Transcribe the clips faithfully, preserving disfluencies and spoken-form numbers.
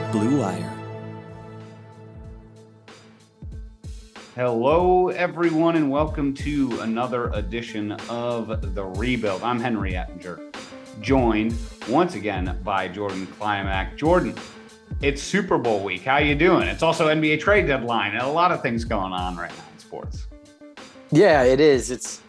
Blue Wire. Hello, everyone, and welcome to another edition of The Rebuild. I'm Henry Ettinger, joined once again by Jordan Climack. Jordan, it's Super Bowl week. How you doing? It's also N B A trade deadline and a lot of things going on right now in sports. Yeah, it is. It's,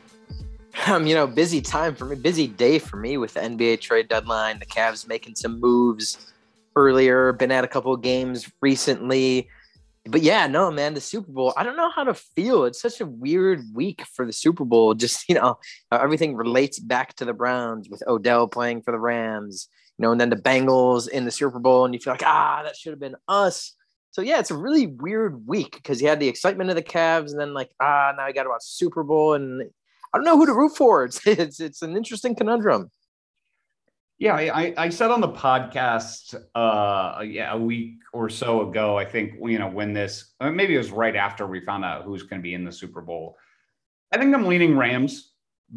um, you know, busy time for me, busy day for me with the N B A trade deadline. The Cavs making some moves earlier, been at a couple of games recently. But yeah, no, man, the Super Bowl, I don't know how to feel. It's such a weird week for the Super Bowl. Just, you know, everything relates back to the Browns with Odell playing for the Rams, you know, and then the Bengals in the Super Bowl. And you feel like, ah, that should have been us. So yeah, it's a really weird week because you had the excitement of the Cavs and then like, ah, now you got about Super Bowl and I don't know who to root for. It's it's, it's an interesting conundrum. Yeah, I, I said on the podcast, uh, yeah, a week or so ago, I think, you know, when this, maybe it was right after we found out who's going to be in the Super Bowl. I think I'm leaning Rams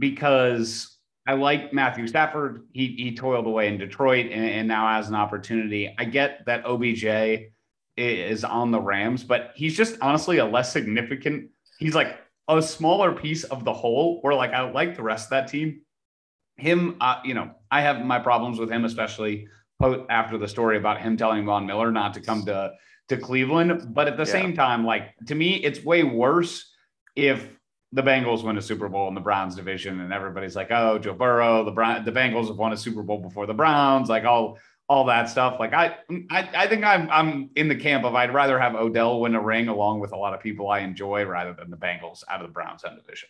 because I like Matthew Stafford. He he toiled away in Detroit and, and now has an opportunity. I get that O B J is on the Rams, but he's just honestly a less significant. He's like a smaller piece of the whole where like I like the rest of that team. Him, uh, you know, I have my problems with him, especially after the story about him telling Von Miller not to come to, to Cleveland. But at the yeah. same time, like, to me, it's way worse if the Bengals win a Super Bowl in the Browns division and everybody's like, oh, Joe Burrow, the Brown, the Bengals have won a Super Bowl before the Browns, like all, all that stuff. Like, I, I, I think I'm, I'm in the camp of I'd rather have Odell win a ring along with a lot of people I enjoy rather than the Bengals out of the Browns end division.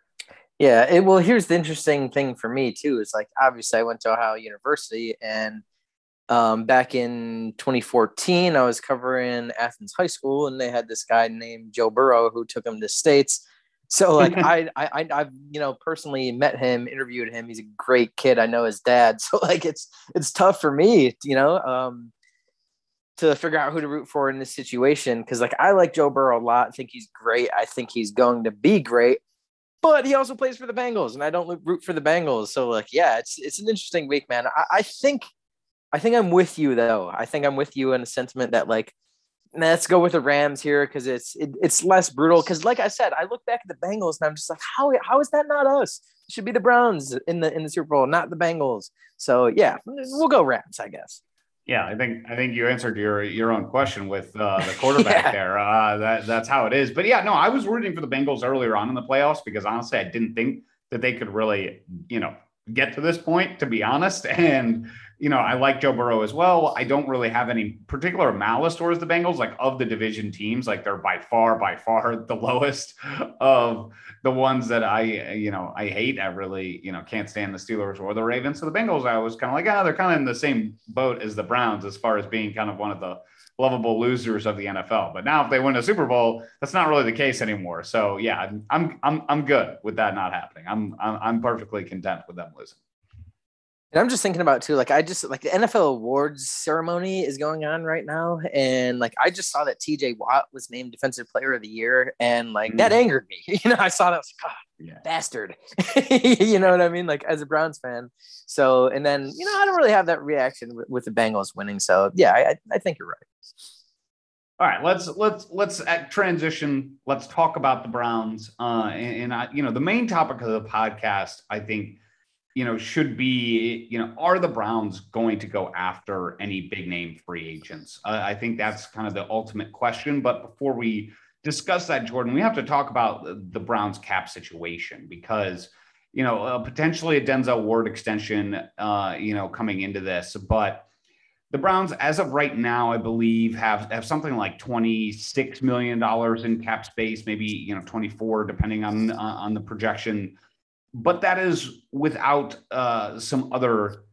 Yeah, it, well, here's the interesting thing for me, too. Is like, obviously, I went to Ohio University, and um, back in twenty fourteen, I was covering Athens High School, and they had this guy named Joe Burrow who took him to States. So, like, I, I, I've, you know, personally met him, interviewed him. He's a great kid. I know his dad. So, like, it's it's tough for me, you know, um, to figure out who to root for in this situation. Because, like, I like Joe Burrow a lot. I think he's great. I think he's going to be great. But he also plays for the Bengals, and I don't root for the Bengals. So, like, yeah, it's it's an interesting week, man. I, I think I think I'm with you, though. I think I'm with you in a sentiment that, like, let's go with the Rams here because it's it, it's less brutal. Because, like I said, I look back at the Bengals, and I'm just like, how how is that not us? It should be the Browns in the in the Super Bowl, not the Bengals. So, yeah, we'll go Rams, I guess. Yeah, I think I think you answered your your own question with uh, the quarterback yeah. there. Uh, that that's how it is. But yeah, no, I was rooting for the Bengals earlier on in the playoffs because honestly, I didn't think that they could really, you know, get to this point, to be honest. And you know, I like Joe Burrow as well. I don't really have any particular malice towards the Bengals. Like of the division teams, like they're by far, by far the lowest of the ones that I, you know, I hate. I really, you know, can't stand the Steelers or the Ravens. So the Bengals, I was kind of like, ah, oh, they're kind of in the same boat as the Browns as far as being kind of one of the lovable losers of the N F L. But now if they win a Super Bowl, that's not really the case anymore. So yeah, I'm I'm I'm good with that not happening. I'm I'm, I'm perfectly content with them losing. And I'm just thinking about too, like I just like the N F L awards ceremony is going on right now. And like, I just saw that T J Watt was named defensive player of the year. And like, mm. that angered me, you know, I saw that, I was like, oh, yeah. bastard, you know what I mean? Like as a Browns fan. So, and then, you know, I don't really have that reaction with, with the Bengals winning. So yeah, I, I think you're right. All right, let's let's let's transition. Let's talk about the Browns. Uh, and, and I, you know, the main topic of the podcast, I think, you know, should be, you know, are the Browns going to go after any big name free agents? Uh, I think that's kind of the ultimate question. But before we discuss that, Jordan, we have to talk about the Browns cap situation because, you know, uh, potentially a Denzel Ward extension, uh, you know, coming into this. But the Browns, as of right now, I believe have, have something like twenty-six million dollars in cap space, maybe, you know, twenty-four, depending on, uh, on the projection. But that is without uh, some other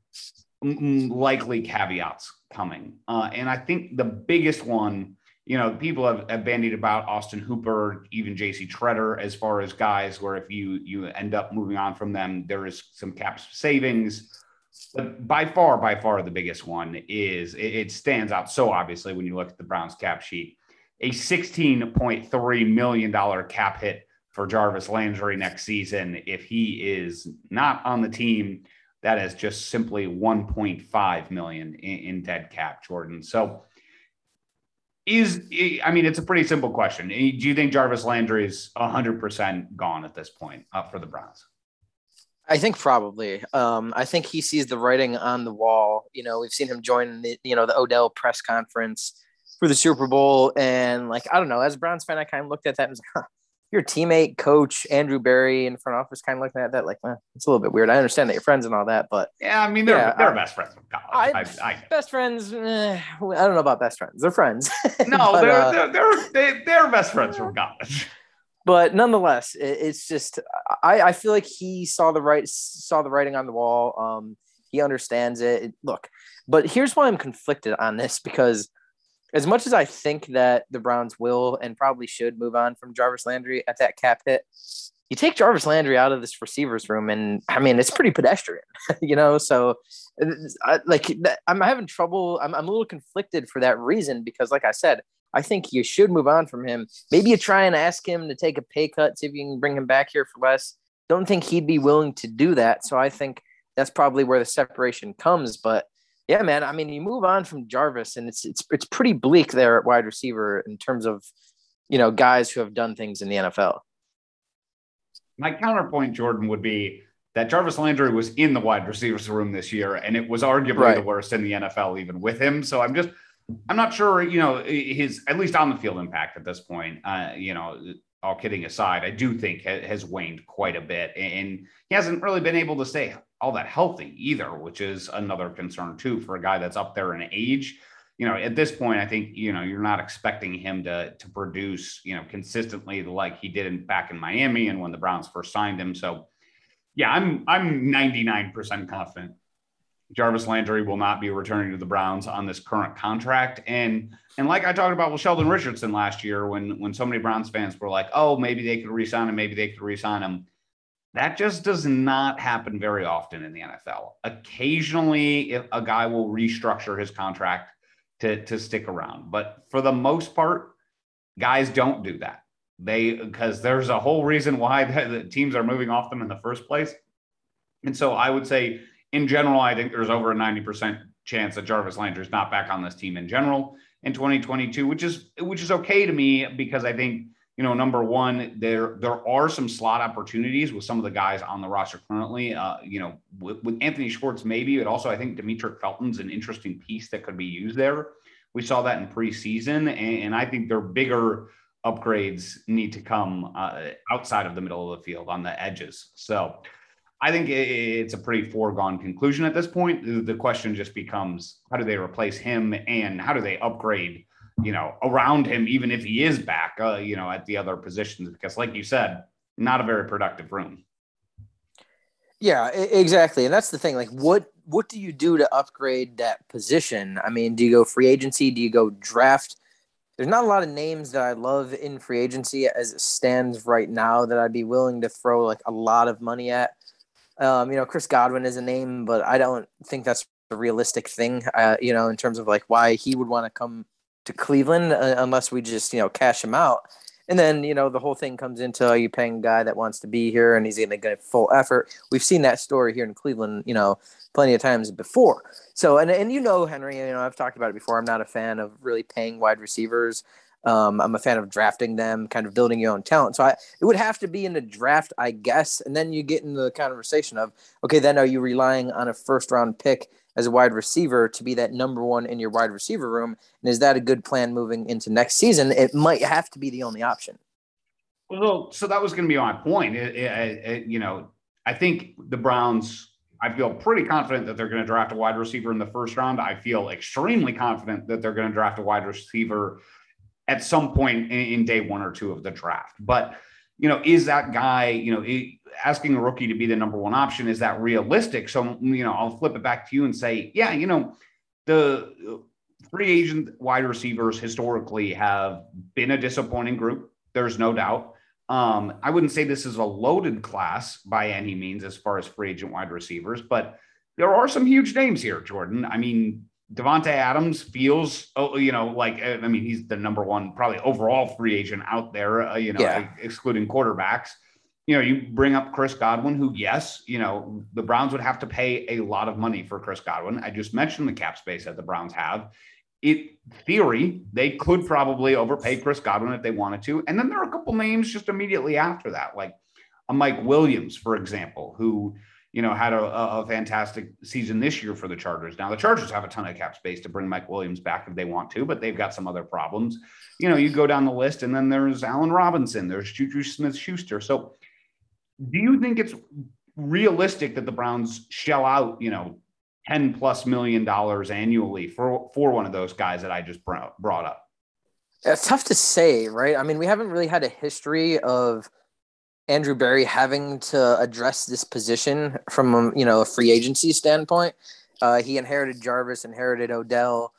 m- likely caveats coming. Uh, and I think the biggest one, you know, people have, have bandied about Austin Hooper, even J C Treader, as far as guys where if you you end up moving on from them, there is some cap savings. But by far, by far, the biggest one is it, it stands out so obviously when you look at the Browns cap sheet, a sixteen point three million dollars cap hit for Jarvis Landry next season. If he is not on the team, that is just simply one point five million in, in dead cap, Jordan. So is, I mean, it's a pretty simple question. Do you think Jarvis Landry is one hundred percent gone at this point uh, for the Browns? I think probably. Um, I think he sees the writing on the wall. You know, we've seen him join the, you know, the Odell press conference for the Super Bowl. And like, I don't know, as a Browns fan, I kind of looked at that and was like, huh, your teammate, coach, Andrew Berry in front office, kind of looking at that like, eh, it's a little bit weird. I understand that you're friends and all that, but yeah, I mean, they're, yeah, they're I, best friends from college. I, I, I best friends. Eh, I don't know about best friends. They're friends. No, but, they're, uh, they're, they're, they, they're best friends from college. But nonetheless, it, it's just I, I feel like he saw the right saw the writing on the wall. Um, he understands it. it. Look, but here's why I'm conflicted on this, because as much as I think that the Browns will and probably should move on from Jarvis Landry at that cap hit, you take Jarvis Landry out of this receivers room, and I mean it's pretty pedestrian, you know. So, I, like I'm having trouble. I'm I'm a little conflicted for that reason, because, like I said, I think you should move on from him. Maybe you try and ask him to take a pay cut, see if you can bring him back here for less. Don't think he'd be willing to do that. So I think that's probably where the separation comes. But yeah, man, I mean, you move on from Jarvis, and it's it's it's pretty bleak there at wide receiver in terms of, you know, guys who have done things in the N F L. My counterpoint, Jordan, would be that Jarvis Landry was in the wide receivers room this year, and it was arguably right. the worst in the N F L, even with him. So I'm just, I'm not sure, you know, his, at least on the field impact at this point, uh, you know, all kidding aside, I do think ha- has waned quite a bit, and he hasn't really been able to stay all that healthy either, which is another concern too, for a guy that's up there in age. You know, at this point, I think, you know, you're not expecting him to, to produce, you know, consistently like he did in, back in Miami and when the Browns first signed him. So yeah, I'm, I'm ninety-nine percent confident Jarvis Landry will not be returning to the Browns on this current contract. And, and like I talked about with Sheldon Richardson last year, when, when so many Browns fans were like, oh, maybe they could re-sign him. Maybe they could re-sign him. That just does not happen very often in the N F L. Occasionally, if a guy will restructure his contract to, to stick around. But for the most part, guys don't do that. They, because there's a whole reason why the, the teams are moving off them in the first place. And so I would say, in general, I think there's over a ninety percent chance that Jarvis Landry is not back on this team in general in twenty twenty-two, which is which is okay to me, because I think, you know, number one, there there are some slot opportunities with some of the guys on the roster currently. Uh, you know, with, with Anthony Schwartz, maybe, but also I think Demetric Felton's an interesting piece that could be used there. We saw that in preseason, and, and I think their bigger upgrades need to come uh, outside of the middle of the field on the edges. So I think it's a pretty foregone conclusion at this point. The question just becomes, how do they replace him, and how do they upgrade, you know, around him, even if he is back, uh, you know, at the other positions? Because like you said, not a very productive room. Yeah, exactly. And that's the thing. Like, what, what do you do to upgrade that position? I mean, do you go free agency? Do you go draft? There's not a lot of names that I love in free agency as it stands right now that I'd be willing to throw like a lot of money at. Um, you know, Chris Godwin is a name, but I don't think that's a realistic thing, uh, you know, in terms of like why he would want to come to Cleveland uh, unless we just, you know, cash him out. And then, you know, the whole thing comes into, are you paying a guy that wants to be here and he's going to get full effort? We've seen that story here in Cleveland, you know, plenty of times before. So, and, and you know, Henry, you know, I've talked about it before. I'm not a fan of really paying wide receivers. Um, I'm a fan of drafting them, kind of building your own talent. So I, it would have to be in the draft, I guess. And then you get into the conversation of, okay, then are you relying on a first round pick as a wide receiver to be that number one in your wide receiver room? And is that a good plan moving into next season? It might have to be the only option. Well, so that was going to be my point. It, it, it, you know, I think the Browns, I feel pretty confident that they're going to draft a wide receiver in the first round. I feel extremely confident that they're going to draft a wide receiver at some point in, in day one or two of the draft. But, you know, is that guy, you know, it, asking a rookie to be the number one option, is that realistic? So, you know, I'll flip it back to you and say, yeah, you know, the free agent wide receivers historically have been a disappointing group. There's no doubt. Um, I wouldn't say this is a loaded class by any means as far as free agent wide receivers, but there are some huge names here, Jordan. I mean, Devontae Adams feels, oh, you know, like, I mean, he's the number one, probably overall free agent out there, uh, you know, yeah. excluding quarterbacks. You know, you bring up Chris Godwin, who, yes, you know, the Browns would have to pay a lot of money for Chris Godwin. I just mentioned the cap space that the Browns have. it theory, they could probably overpay Chris Godwin if they wanted to. And then there are a couple names just immediately after that, like a Mike Williams, for example, who, you know, had a, a fantastic season this year for the Chargers. Now, the Chargers have a ton of cap space to bring Mike Williams back if they want to, but they've got some other problems. You know, you go down the list, and then there's Allen Robinson, there's Juju Smith-Schuster. So do you think it's realistic that the Browns shell out, you know, ten plus million dollars annually for, for one of those guys that I just brought, brought up? It's tough to say, right? I mean, we haven't really had a history of Andrew Berry having to address this position from, you know, a free agency standpoint. Uh, he inherited Jarvis, inherited Odell,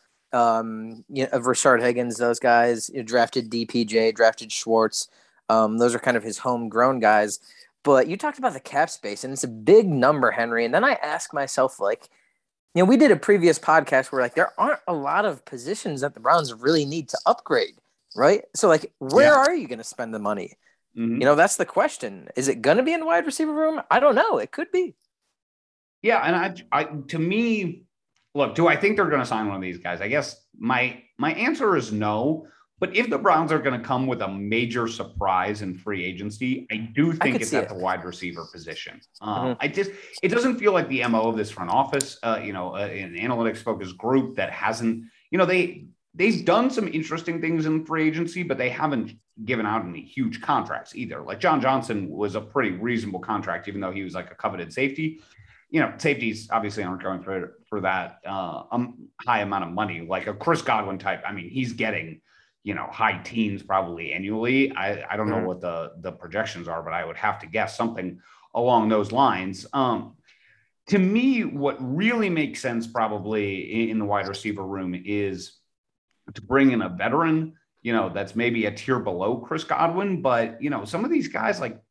um, you know, Rashard Higgins, those guys, you know, drafted D P J, drafted Schwartz. Um, those are kind of his homegrown guys. But you talked about the cap space, and it's a big number, Henry. And then I ask myself, like, you know, we did a previous podcast where, like, there aren't a lot of positions that the Browns really need to upgrade, right? So, like, where yeah. are you going to spend the money? Mm-hmm. You know, that's the question. Is it going to be in the wide receiver room? I don't know. It could be. Yeah, and I, I, to me, look, do I think they're going to sign one of these guys? I guess my my answer is no. But if the Browns are going to come with a major surprise in free agency, I do think I it's at it. the wide receiver position. Um, mm-hmm. I just it doesn't feel like the M O of this front office, uh, you know, uh, an analytics focused group that hasn't, you know, they they've done some interesting things in free agency, but they haven't given out any huge contracts either. Like John Johnson was a pretty reasonable contract, even though he was like a coveted safety. You know, safeties obviously aren't going for for that uh, um, high amount of money, like a Chris Godwin type. I mean, he's getting, you know, high teens probably annually. I, I don't know what the, the projections are, but I would have to guess something along those lines. Um, to me, what really makes sense probably in, in the wide receiver room is to bring in a veteran, you know, that's maybe a tier below Chris Godwin. But, you know, some of these guys like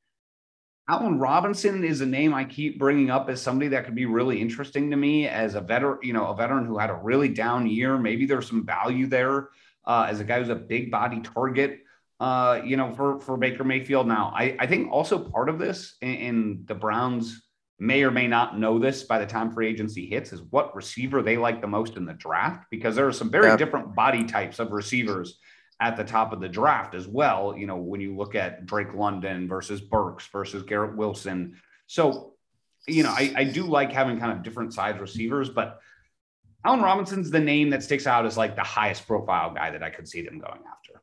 Allen Robinson is a name I keep bringing up as somebody that could be really interesting to me as a veteran, you know, a veteran who had a really down year. Maybe there's some value there. Uh, as a guy who's a big body target, uh, you know, for, for Baker Mayfield. Now, I, I think also part of this, and the Browns may or may not know this by the time free agency hits, is what receiver they like the most in the draft, because there are some very yeah. different body types of receivers at the top of the draft as well. You know, when you look at Drake London versus Burks versus Garrett Wilson. So, you know, I, I do like having kind of different size receivers, but Allen Robinson's the name that sticks out as like the highest profile guy that I could see them going after.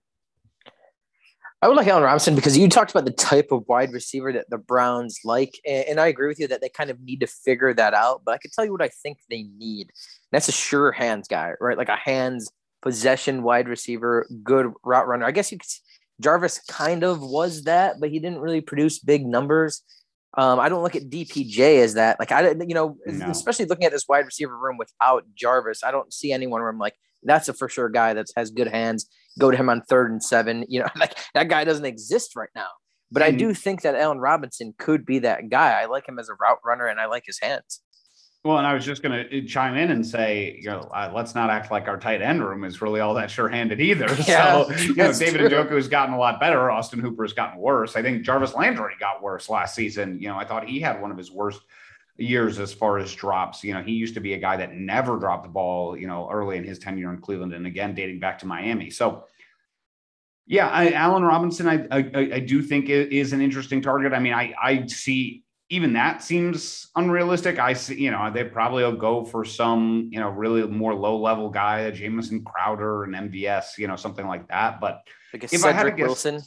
I would like Allen Robinson because you talked about the type of wide receiver that the Browns like. And I agree with you that they kind of need to figure that out. But I can tell you what I think they need. That's a sure hands guy, right? Like a hands possession wide receiver, good route runner. I guess you could, Jarvis kind of was that, but he didn't really produce big numbers. Um, I don't look at D P J as that. Like, I, you know, no. especially looking at this wide receiver room without Jarvis, I don't see anyone where I'm like, that's a for sure guy that has good hands. Go to him on third and seven. You know, like that guy doesn't exist right now. But mm-hmm. I do think that Allen Robinson could be that guy. I like him as a route runner, and I like his hands. Well, and I was just going to chime in and say, you know, uh, let's not act like our tight end room is really all that sure-handed either. Yeah, so, you know, David Njoku has gotten a lot better. Austin Hooper has gotten worse. I think Jarvis Landry got worse last season. You know, I thought he had one of his worst years as far as drops. You know, he used to be a guy that never dropped the ball, you know, early in his tenure in Cleveland, and again, dating back to Miami. So, yeah, I, Allen Robinson, I, I I do think is an interesting target. I mean, I I see. Even that seems unrealistic. I see, you know, they probably will go for some, you know, really more low level guy, a Jamison Crowder and M V S, you know, something like that. But like if Cedric I had to guess, Wilson,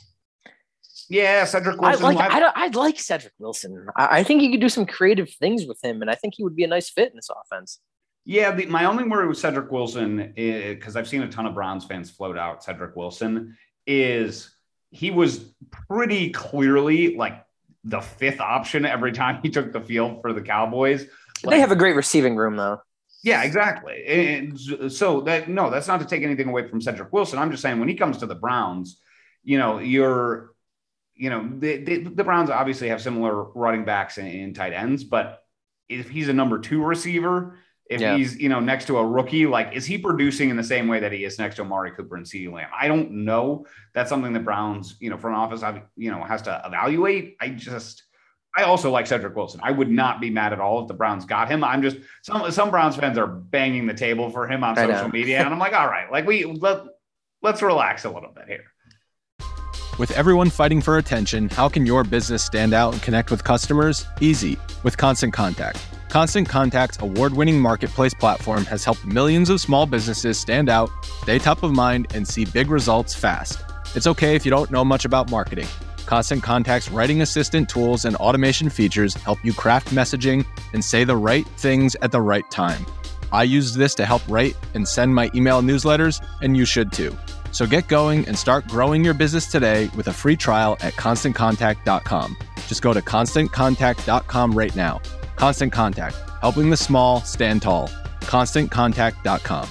yeah, Cedric Wilson. I like, I don't, I'd like Cedric Wilson. I, I think you could do some creative things with him, and I think he would be a nice fit in this offense. Yeah, the, my only worry with Cedric Wilson, because I've seen a ton of Browns fans float out Cedric Wilson, is he was pretty clearly like the fifth option every time he took the field for the Cowboys. Like, they have a great receiving room though. Yeah, exactly. And so that, no, that's not to take anything away from Cedric Wilson. I'm just saying when he comes to the Browns, you know, you're, you know, the, the, the Browns obviously have similar running backs and, and tight ends, but if he's a number two receiver, if yeah. he's, you know, next to a rookie, like, is he producing in the same way that he is next to Amari Cooper and CeeDee Lamb? I don't know. That's something the Browns, you know, front office, you know, has to evaluate. I just, I also like Cedric Wilson. I would not be mad at all if the Browns got him. I'm just some some Browns fans are banging the table for him on social media, and I'm like, all right, like we let let's relax a little bit here. With everyone fighting for attention, how can your business stand out and connect with customers? Easy, with Constant Contact. Constant Contact's award-winning marketplace platform has helped millions of small businesses stand out, stay top of mind, and see big results fast. It's okay if you don't know much about marketing. Constant Contact's writing assistant tools and automation features help you craft messaging and say the right things at the right time. I use this to help write and send my email newsletters, and you should too. So get going and start growing your business today with a free trial at constant contact dot com. Just go to constant contact dot com right now. Constant Contact, helping the small stand tall. constant contact dot com.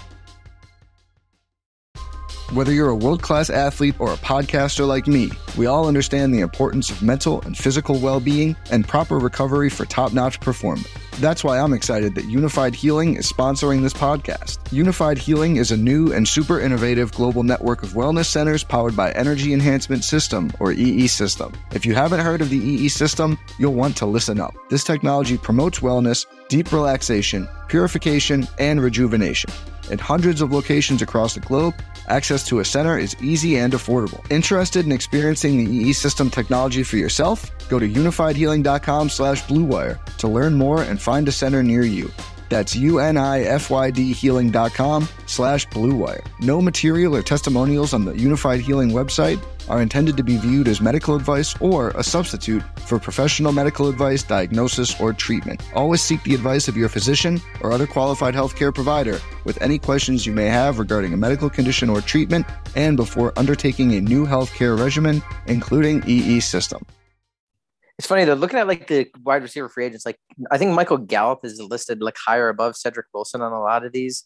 Whether you're a world-class athlete or a podcaster like me, we all understand the importance of mental and physical well-being and proper recovery for top-notch performance. That's why I'm excited that Unified Healing is sponsoring this podcast. Unified Healing is a new and super innovative global network of wellness centers powered by Energy Enhancement System, or E E System. If you haven't heard of the E E System, you'll want to listen up. This technology promotes wellness, deep relaxation, purification, and rejuvenation. In hundreds of locations across the globe, access to a center is easy and affordable. Interested in experiencing the E E System technology for yourself? Go to unified healing dot com slash blue wire to learn more and find a center near you. That's U-N-I-F-Y-D healing dot com slash blue wire. No material or testimonials on the Unified Healing website are intended to be viewed as medical advice or a substitute for professional medical advice, diagnosis, or treatment. Always seek the advice of your physician or other qualified healthcare provider with any questions you may have regarding a medical condition or treatment and before undertaking a new healthcare regimen, including E E System. It's funny though, looking at like the wide receiver free agents, like I think Michael Gallup is listed like higher above Cedric Wilson on a lot of these.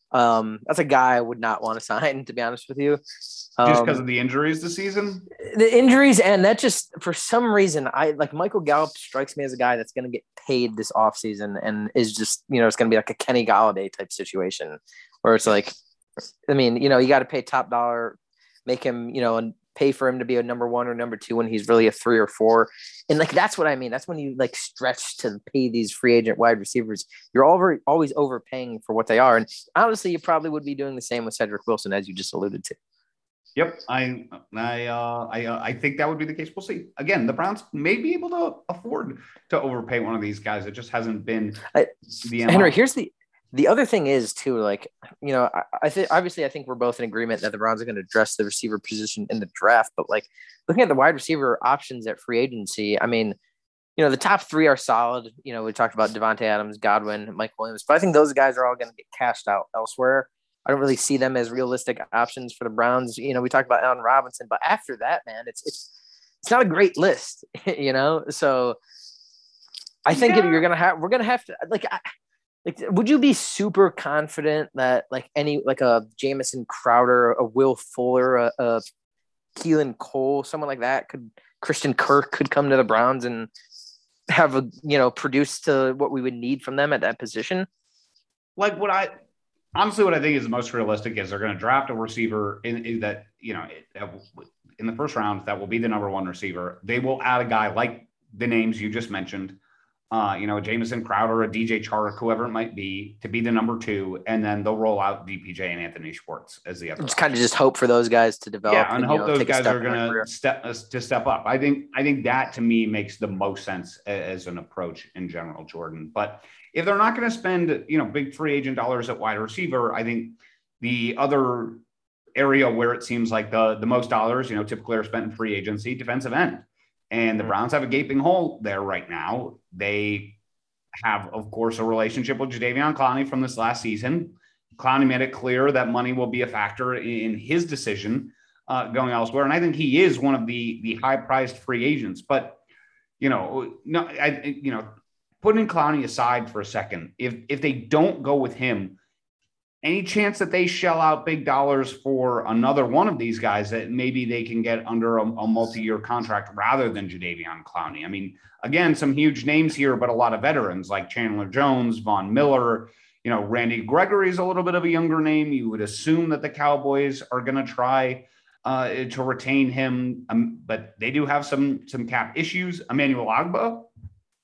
Um, that's a guy I would not want to sign, to be honest with you. Um, just because of the injuries this season? The injuries, and that just, for some reason, I like Michael Gallup strikes me as a guy that's going to get paid this offseason and is just, you know, it's going to be like a Kenny Golladay type situation where it's like, I mean, you know, you got to pay top dollar, make him, you know, and pay for him to be a number one or number two when he's really a three or four. And like, that's what I mean. That's when you like stretch to pay these free agent wide receivers. You're already always overpaying for what they are. And honestly, you probably would be doing the same with Cedric Wilson, as you just alluded to. Yep. I, I, uh, I, uh, I think that would be the case. We'll see. Again, the Browns may be able to afford to overpay one of these guys. It just hasn't been I, the Henry, here's the, The other thing is too, like, you know, I, I think obviously I think we're both in agreement that the Browns are going to address the receiver position in the draft, but like looking at the wide receiver options at free agency, I mean, you know, the top three are solid. You know, we talked about Devontae Adams, Godwin, Mike Williams, but I think those guys are all going to get cashed out elsewhere. I don't really see them as realistic options for the Browns. You know, we talked about Allen Robinson, but after that, man, it's it's it's not a great list, you know. So I think yeah. you're gonna have we're gonna have to like. I, Like, would you be super confident that like any like a Jamison Crowder, a Will Fuller, a, a Keelan Cole, someone like that could Christian Kirk could come to the Browns and have a you know produce to what we would need from them at that position? Like what I honestly what I think is the most realistic is they're going to draft a receiver in, in that you know in the first round that will be the number one receiver. They will add a guy like the names you just mentioned. Uh, you know, Jamison Crowder, a D J Chark, whoever it might be, to be the number two, and then they'll roll out D P J and Anthony Schwartz as the other. Just kind of just hope for those guys to develop. Yeah, and, and hope you know, those guys are going to step uh, to step up. I think I think that to me makes the most sense as an approach in general, Jordan. But if they're not going to spend, you know, big free agent dollars at wide receiver, I think the other area where it seems like the the most dollars, you know, typically are spent in free agency, defensive end. And the Browns have a gaping hole there right now. They have, of course, a relationship with Jadeveon Clowney from this last season. Clowney made it clear that money will be a factor in his decision uh, going elsewhere. And I think he is one of the, the high-priced free agents. But, you know, no, I, you know, putting Clowney aside for a second, if if they don't go with him, any chance that they shell out big dollars for another one of these guys that maybe they can get under a, a multi-year contract rather than Jadeveon Clowney? I mean, again, some huge names here, but a lot of veterans like Chandler Jones, Von Miller, you know, Randy Gregory is a little bit of a younger name. You would assume that the Cowboys are going to try uh, to retain him, um, but they do have some, some cap issues. Emmanuel Ogbah,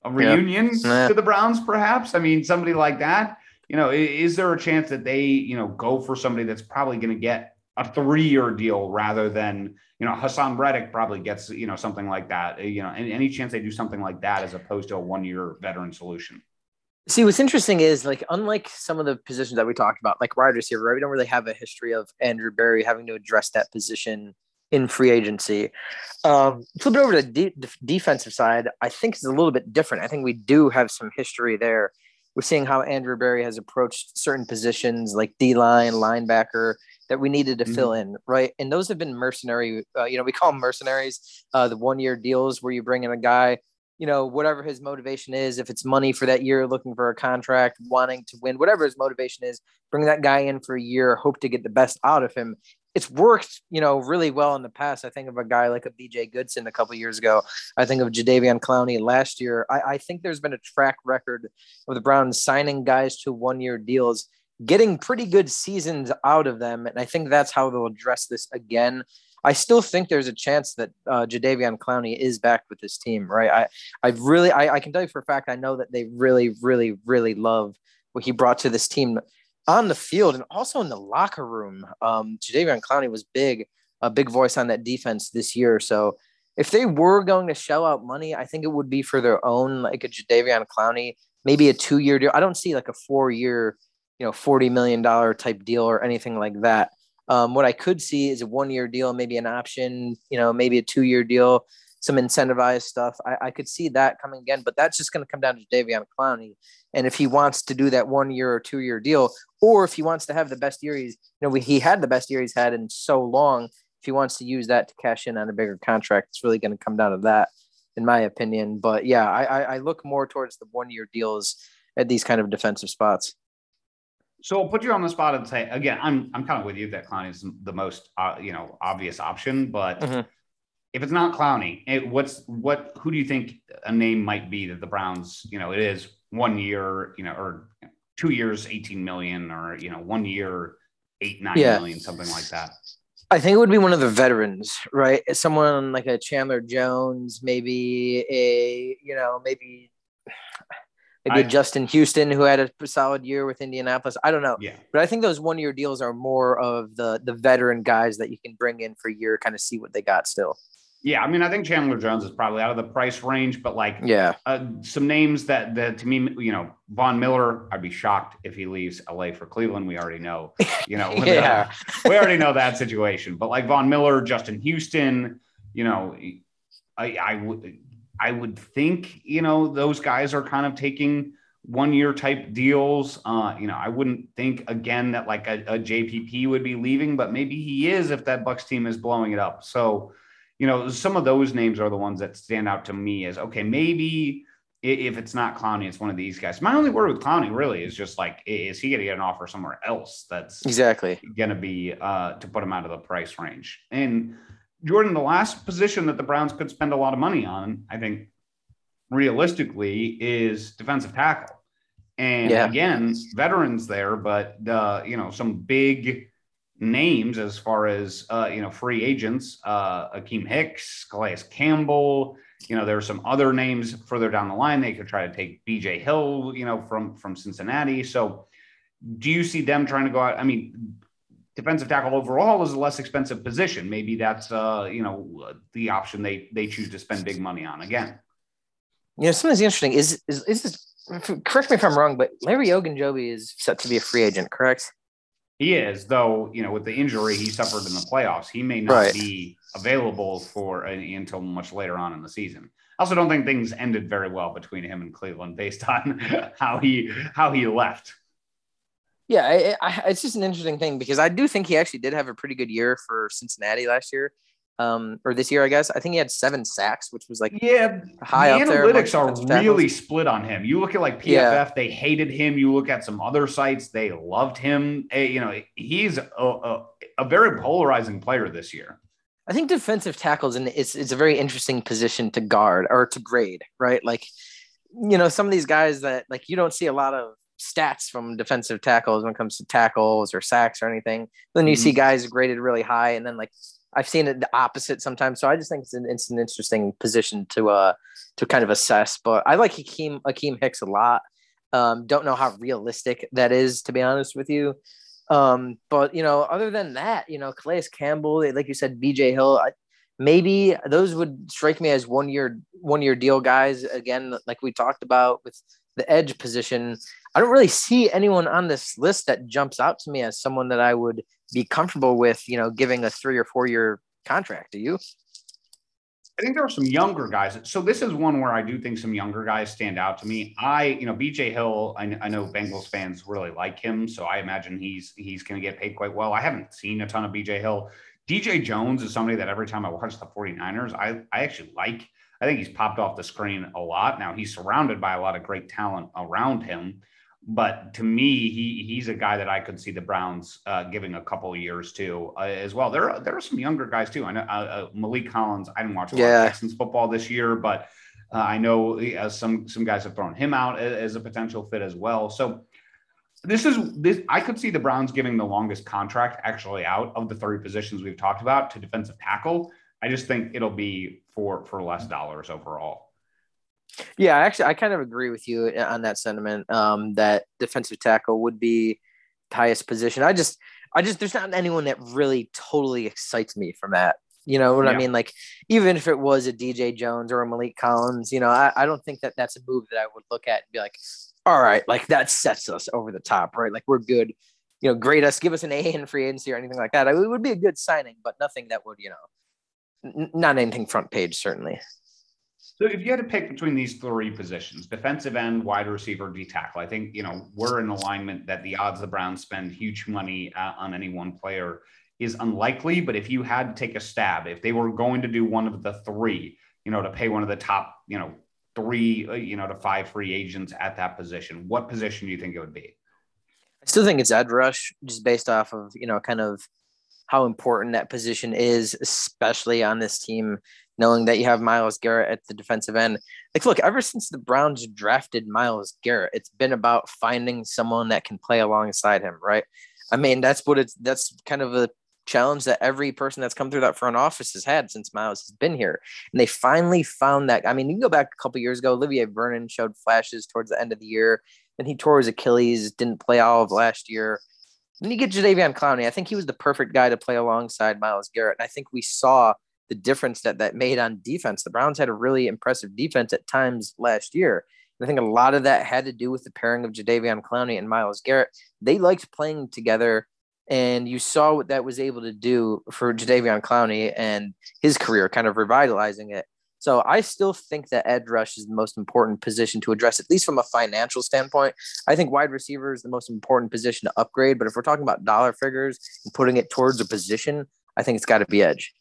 a reunion yeah. to the Browns, perhaps? I mean, somebody like that, you know, is there a chance that they, you know, go for somebody that's probably going to get a three-year deal rather than, you know, Hassan Reddick probably gets, you know, something like that, you know, any, any chance they do something like that as opposed to a one-year veteran solution? See, what's interesting is, like, unlike some of the positions that we talked about, like wide receiver, right? We don't really have a history of Andrew Berry having to address that position in free agency. Um, flip it over to the de- defensive side, I think it's a little bit different. I think we do have some history there. We're seeing how Andrew Berry has approached certain positions like D-line, linebacker, that we needed to mm-hmm. fill in, right? And those have been mercenary, uh, you know, we call them mercenaries, uh, the one-year deals where you bring in a guy, you know, whatever his motivation is, if it's money for that year, looking for a contract, wanting to win, whatever his motivation is, bring that guy in for a year, hope to get the best out of him. It's worked, you know, really well in the past. I think of a guy like a B J Goodson a couple of years ago. I think of Jadeveon Clowney last year. I, I think there's been a track record of the Browns signing guys to one-year deals, getting pretty good seasons out of them. And I think that's how they'll address this again. I still think there's a chance that uh, Jadeveon Clowney is back with this team, right? I, I really, I, I can tell you for a fact, I know that they really, really, really love what he brought to this team on the field and also in the locker room. Um, Jadeveon Clowney was big, a big voice on that defense this year. So if they were going to shell out money, I think it would be for their own, like a Jadeveon Clowney, maybe a two-year deal. I don't see like a four-year, you know, forty million dollars type deal or anything like that. Um, what I could see is a one-year deal, maybe an option, you know, maybe a two-year deal, some incentivized stuff. I, I could see that coming again, but that's just going to come down to Jadeveon Clowney. And if he wants to do that one-year or two-year deal, or if he wants to have the best year he's, you know, he had the best year he's had in so long, if he wants to use that to cash in on a bigger contract, it's really going to come down to that, in my opinion. But yeah, I, I, I look more towards the one-year deals at these kind of defensive spots. So I'll put you on the spot and say, again, I'm I'm kind of with you that Clowney is the most, uh, you know, obvious option. But mm-hmm. if it's not Clowney, it, what's what? Who do you think a name might be that the Browns, you know, it is one year, you know, or two years, eighteen million, or you know, one year, eight nine yeah. million, something like that. I think it would be one of the veterans, right? Someone like a Chandler Jones, maybe a, you know, maybe. Maybe I, Justin Houston, who had a solid year with Indianapolis. I don't know. Yeah. But I think those one-year deals are more of the the veteran guys that you can bring in for a year, kind of see what they got still. Yeah, I mean, I think Chandler Jones is probably out of the price range, but like yeah, uh, some names that, that to me, you know, Von Miller, I'd be shocked if he leaves L A for Cleveland. We already know, you know, yeah. the, we already know that situation. But like Von Miller, Justin Houston, you know, I, I would – I would think, you know, those guys are kind of taking one-year type deals. Uh, you know, I wouldn't think, again, that like a, a J P P would be leaving, but maybe he is if that Bucs team is blowing it up. So, you know, some of those names are the ones that stand out to me as, okay, maybe if it's not Clowney, it's one of these guys. My only worry with Clowney really is just like, is he going to get an offer somewhere else that's exactly going to be uh, to put him out of the price range? And Jordan, the last position that the Browns could spend a lot of money on, I think, realistically, is defensive tackle. And yeah. again, veterans there, but uh, you know, some big names as far as uh, you know, free agents, uh, Akeem Hicks, Calais Campbell. You know, there are some other names further down the line. They could try to take B J Hill, you know, from from Cincinnati. So, do you see them trying to go out? I mean, defensive tackle overall is a less expensive position. Maybe that's, uh, you know, the option they they choose to spend big money on again. You know, something's interesting is, is, is this, correct me if I'm wrong, but Larry Ogunjobi is set to be a free agent, correct? He is, though, you know, with the injury he suffered in the playoffs, he may not right. be available for uh, until much later on in the season. I also don't think things ended very well between him and Cleveland based on how he, how he left. Yeah, I, I, it's just an interesting thing because I do think he actually did have a pretty good year for Cincinnati last year, um, or this year, I guess. I think he had seven sacks, which was like yeah, high the up there. Analytics are really split on him. You look at like P F F, yeah. they hated him. You look at some other sites, they loved him. You know, he's a, a, a very polarizing player this year. I think defensive tackles and it's it's a very interesting position to guard or to grade, right? Like, you know, some of these guys that like you don't see a lot of stats from defensive tackles when it comes to tackles or sacks or anything. Then you mm-hmm. see guys graded really high and then like I've seen it the opposite sometimes. So I just think it's an, it's an interesting position to uh to kind of assess. But I like Hakeem Hakeem Hicks a lot. Um, don't know how realistic that is, to be honest with you. Um, but you know, other than that, you know, Calais Campbell, like you said, B J Hill, I, maybe those would strike me as one year one year deal guys. Again, like we talked about with the edge position, I don't really see anyone on this list that jumps out to me as someone that I would be comfortable with, you know, giving a three or four year contract. Do you? I think there are some younger guys. So this is one where I do think some younger guys stand out to me. I, you know, B J Hill, I, I know Bengals fans really like him, so I imagine he's he's going to get paid quite well. I haven't seen a ton of B J Hill. D J Jones is somebody that every time I watch the 49ers, I, I actually like. I think he's popped off the screen a lot. Now, he's surrounded by a lot of great talent around him. But to me, he he's a guy that I could see the Browns uh, giving a couple of years to uh, as well. There are, there are some younger guys, too. I know uh, uh, Malik Collins. I didn't watch a lot yeah. of Texans football this year, but uh, I know uh, some some guys have thrown him out as, as a potential fit as well. So this is this. I could see the Browns giving the longest contract actually out of the three positions we've talked about to defensive tackle. I just think it'll be for for less dollars overall. Yeah, actually, I kind of agree with you on that sentiment. Um, that defensive tackle would be the highest position. I just, I just, there's not anyone that really totally excites me from that. You know what yeah. I mean? Like, even if it was a D J Jones or a Malik Collins, you know, I, I don't think that that's a move that I would look at and be like, all right, like that sets us over the top, right? Like we're good. You know, grade us, give us an A in free agency or anything like that. It would be a good signing, but nothing that would, you know. Not anything front page, certainly. So if you had to pick between these three positions, defensive end, wide receiver, D tackle, I think, you know, we're in alignment that the odds the Browns spend huge money uh, on any one player is unlikely. But if you had to take a stab, if they were going to do one of the three, you know, to pay one of the top, you know, three, uh, you know, to five free agents at that position, what position do you think it would be? I still think it's edge rush, just based off of, you know, kind of how important that position is, especially on this team, knowing that you have Myles Garrett at the defensive end. Like, look, ever since the Browns drafted Myles Garrett, it's been about finding someone that can play alongside him, right? I mean, that's what it's, that's kind of a challenge that every person that's come through that front office has had since Myles has been here. And they finally found that. I mean, you can go back a couple years ago, Olivier Vernon showed flashes towards the end of the year, and he tore his Achilles, didn't play all of last year. Then you get Jadeveon Clowney. I think he was the perfect guy to play alongside Myles Garrett. And I think we saw the difference that that made on defense. The Browns had a really impressive defense at times last year. And I think a lot of that had to do with the pairing of Jadeveon Clowney and Myles Garrett. They liked playing together, and you saw what that was able to do for Jadeveon Clowney and his career, kind of revitalizing it. So I still think that edge rush is the most important position to address, at least from a financial standpoint. I think wide receiver is the most important position to upgrade, but if we're talking about dollar figures and putting it towards a position, I think it's got to be edge.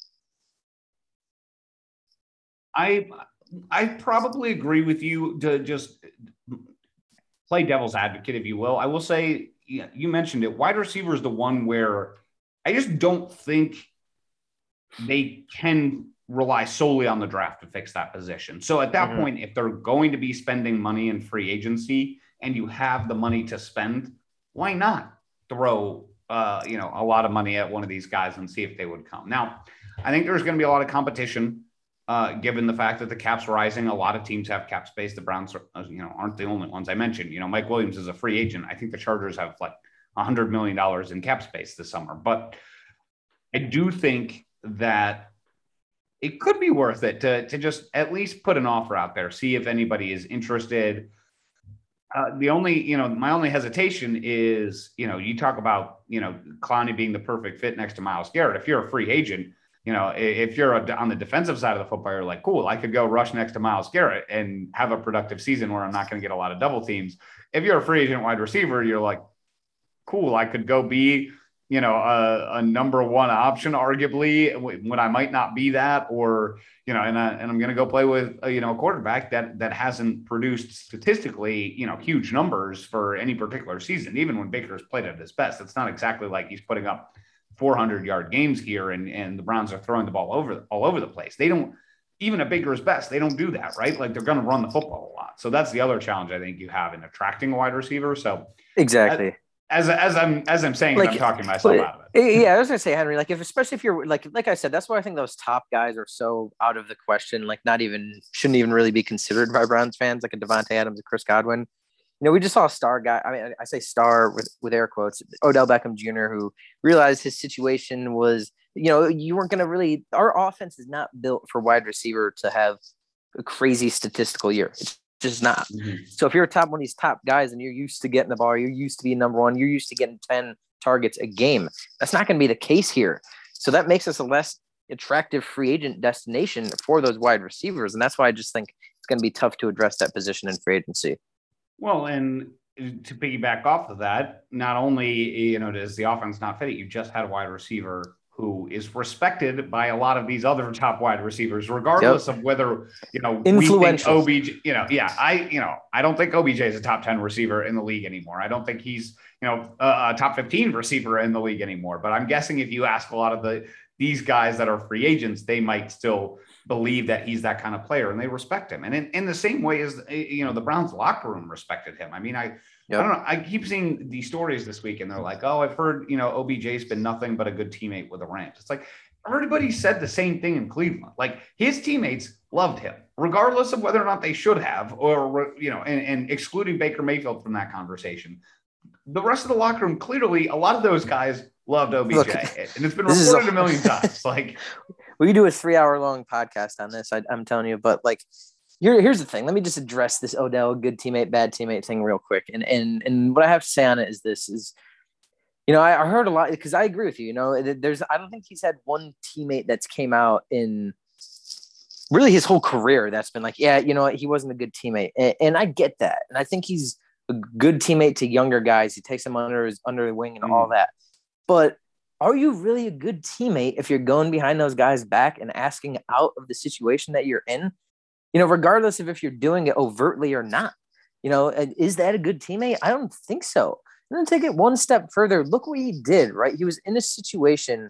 I I probably agree with you to just play devil's advocate, if you will. I will say, you mentioned it, wide receiver is the one where I just don't think they can rely solely on the draft to fix that position. So at that mm-hmm. point, if they're going to be spending money in free agency and you have the money to spend, why not throw uh, you know, a lot of money at one of these guys and see if they would come? Now, I think there's going to be a lot of competition uh, given the fact that the cap's rising. A lot of teams have cap space. The Browns are, you know, aren't the only ones I mentioned. You know, Mike Williams is a free agent. I think the Chargers have like one hundred million dollars in cap space this summer. But I do think that it could be worth it to, to just at least put an offer out there, see if anybody is interested. Uh, the only, you know, my only hesitation is, you know, you talk about, you know, Clowney being the perfect fit next to Myles Garrett. If you're a free agent, you know, if you're a, on the defensive side of the football, you're like, cool, I could go rush next to Myles Garrett and have a productive season where I'm not going to get a lot of double teams. If you're a free agent wide receiver, you're like, cool, I could go be, you know, a, a number one option, arguably, when I might not be that, or, you know, and, I, and I'm going to go play with, a, you know, a quarterback that, that hasn't produced statistically, you know, huge numbers for any particular season. Even when Baker's played at his best, it's not exactly like he's putting up four hundred yard games here and, and the Browns are throwing the ball over, all over the place. They don't, even at Baker's best, they don't do that, right? Like they're going to run the football a lot. So that's the other challenge I think you have in attracting a wide receiver. So exactly. At, as as I'm as I'm saying, like, it, I'm talking myself but, out of it. Yeah, I was gonna say, Henry, like if especially if you're like like I said, that's why I think those top guys are so out of the question. Like, not even shouldn't even really be considered by Browns fans, like a Devontae Adams, a Chris Godwin. You know, we just saw a star guy. I mean, I say star with with air quotes, Odell Beckham Junior, who realized his situation was, you know, you weren't gonna really. Our offense is not built for wide receiver to have a crazy statistical year. It's just not. Mm-hmm. So if you're a top one of these top guys and you're used to getting the ball, you're used to being number one, you're used to getting ten targets a game. That's not going to be the case here. So that makes us a less attractive free agent destination for those wide receivers. And that's why I just think it's going to be tough to address that position in free agency. Well, and to piggyback off of that, not only, you know, does the offense not fit it, you just had a wide receiver who is respected by a lot of these other top wide receivers, regardless yep. of whether, you know, we think O B J, you know, yeah, I, you know, I don't think O B J is a top ten receiver in the league anymore. I don't think he's, you know, a, a top fifteen receiver in the league anymore. But I'm guessing if you ask a lot of the these guys that are free agents, they might still believe that he's that kind of player and they respect him. And in, in the same way as, you know, the Browns locker room respected him. I mean, I, Yep. I don't know. I keep seeing these stories this week and they're like, oh, I've heard, you know, O B J's been nothing but a good teammate with the Rams. It's like everybody said the same thing in Cleveland. Like his teammates loved him, regardless of whether or not they should have, or, you know, and, and excluding Baker Mayfield from that conversation. The rest of the locker room, clearly, a lot of those guys loved O B J. Look, and it's been reported a million times. Like, we could do a three hour long podcast on this. I, I'm telling you, but like, Here, here's the thing. Let me just address this Odell good teammate, bad teammate thing real quick. And and and what I have to say on it is this is, you know, I, I heard a lot because I agree with you. You know, there's I don't think he's had one teammate that's came out in really his whole career that's been like, yeah, you know what, he wasn't a good teammate. And, and I get that. And I think he's a good teammate to younger guys. He takes them under his under the wing and mm. all that. But are you really a good teammate if you're going behind those guys' back and asking out of the situation that you're in? You know, regardless of if you're doing it overtly or not, you know, is that a good teammate? I don't think so. And then take it one step further. Look what he did, right? He was in a situation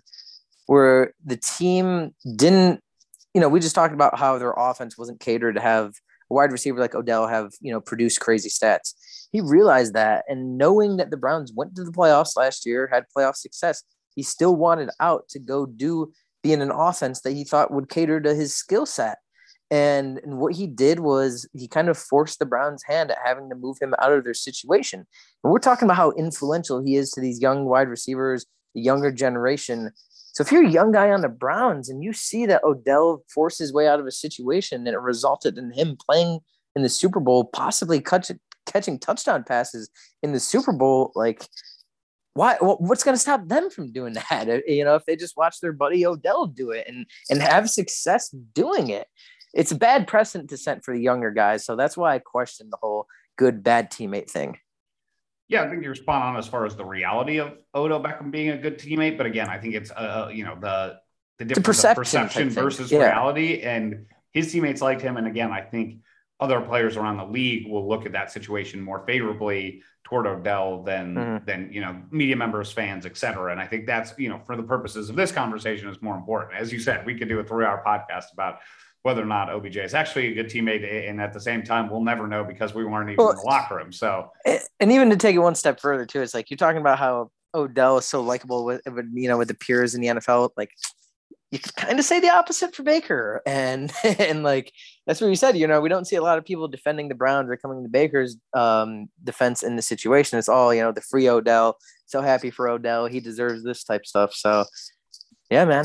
where the team didn't, you know, we just talked about how their offense wasn't catered to have a wide receiver like Odell have, you know, produce crazy stats. He realized that, and knowing that the Browns went to the playoffs last year, had playoff success, he still wanted out to go do, be in an offense that he thought would cater to his skill set. And, and what he did was he kind of forced the Browns' hand at having to move him out of their situation. And we're talking about how influential he is to these young wide receivers, the younger generation. So if you're a young guy on the Browns and you see that Odell forced his way out of a situation and it resulted in him playing in the Super Bowl, possibly catch, catching touchdown passes in the Super Bowl, like, why? What's going to stop them from doing that? You know, if they just watch their buddy Odell do it and and have success doing it. It's a bad precedent to set for the younger guys. So that's why I question the whole good, bad teammate thing. Yeah, I think you're spot on as far as the reality of Odell Beckham being a good teammate. But again, I think it's, uh, you know, the, the difference perception, of perception versus yeah. reality. And his teammates liked him. And again, I think other players around the league will look at that situation more favorably toward Odell than, mm-hmm. than, you know, media members, fans, et cetera. And I think that's, you know, for the purposes of this conversation is more important. As you said, we could do a three hour podcast about whether or not O B J is actually a good teammate. And at the same time, we'll never know because we weren't even well, in the locker room. So, and even to take it one step further too, it's like, you're talking about how Odell is so likable with, with you know, with the peers in the N F L. Like, you could kind of say the opposite for Baker. And, and like, that's what you said, you know, we don't see a lot of people defending the Browns or coming to Baker's um, defense in the situation. It's all, you know, the free Odell, so happy for Odell. He deserves this type stuff. So yeah, man.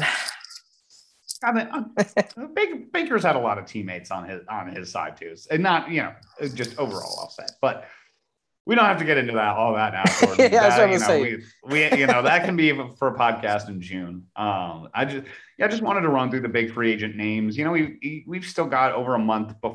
I mean, Baker, Baker's had a lot of teammates on his on his side too, and not, you know, just overall, I'll say. But we don't have to get into that all that now. yeah, that, I you know, we, we you know that can be for a podcast in June. Um, I just yeah, I just wanted to run through the big free agent names. You know, we we've still got over a month before